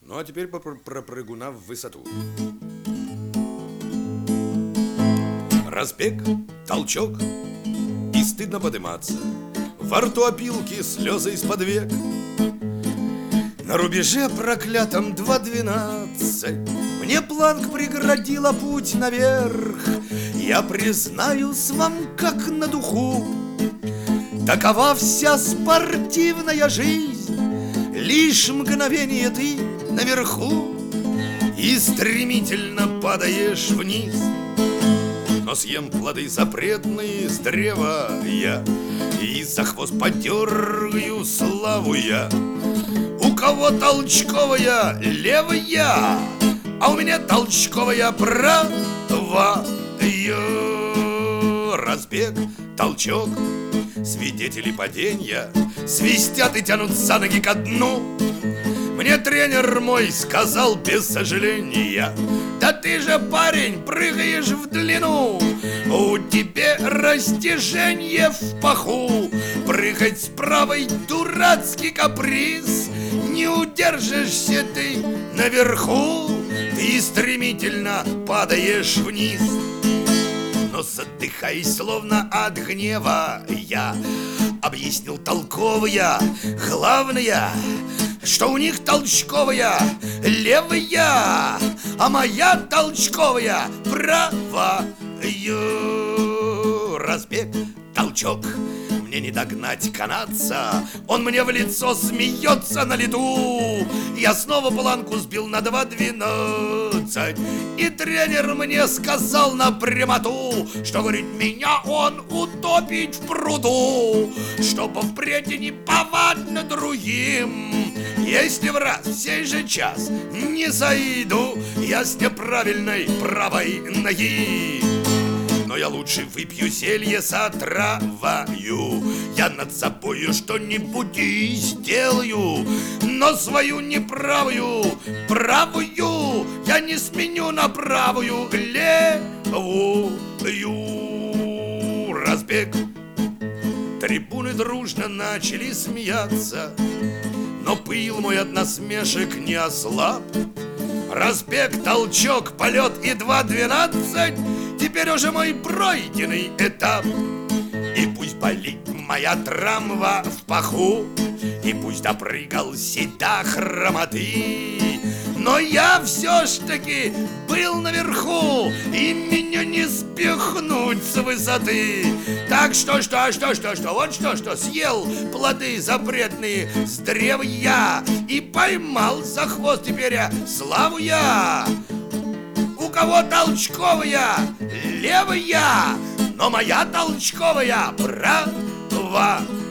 Ну а теперь про прыгуна в высоту. Разбег, толчок, и стыдно подниматься. Во рту опилки, слезы из-под век. На рубеже проклятом 2:12 мне планк преградила путь наверх. Я признаюсь вам, как на духу, такова вся спортивная жизнь. Лишь мгновение ты наверху и стремительно падаешь вниз. Но съем плоды запретные с древа я, и за хвост подергаю славу я. У кого толчковая левая, а у меня толчковая правая. Разбег, толчок, свидетели падения свистят и тянут за ноги ко дну. Мне тренер мой сказал без сожаления: да ты же, парень, прыгаешь в длину, у тебя растяжение в паху. Прыгать с правой дурацкий каприз, не удержишься ты наверху, ты стремительно падаешь вниз. Но задыхаясь словно от гнева, я объяснил толковая, главное, что у них толчковая левая, а моя толчковая правая. Разбег, толчок, мне не догнать канадца, он мне в лицо смеется на лету. Я снова планку сбил на 2:12, и тренер мне сказал напрямоту, что, говорит, меня он утопить в пруду, чтобы впредь не повадно другим. Если в раз в сей же час не зайду я с неправильной правой ноги, но я лучше выпью зелье с отравою. Я над собою что-нибудь и сделаю, но свою неправую правую я не сменю на правую левую. Разбег. Трибуны дружно начали смеяться, но пыл мой от насмешек не ослаб. Разбег, толчок, полет и 2:12 теперь уже мой пройденный этап. И пусть болит моя травма в паху, и пусть допрыгался до хромоты, но я все ж таки был наверху, и меня не спихнуть с высоты. Так что, вот что, съел плоды запретные с древа я, и поймал за хвост теперь славу я. У кого толчковая левая, но моя толчковая правая.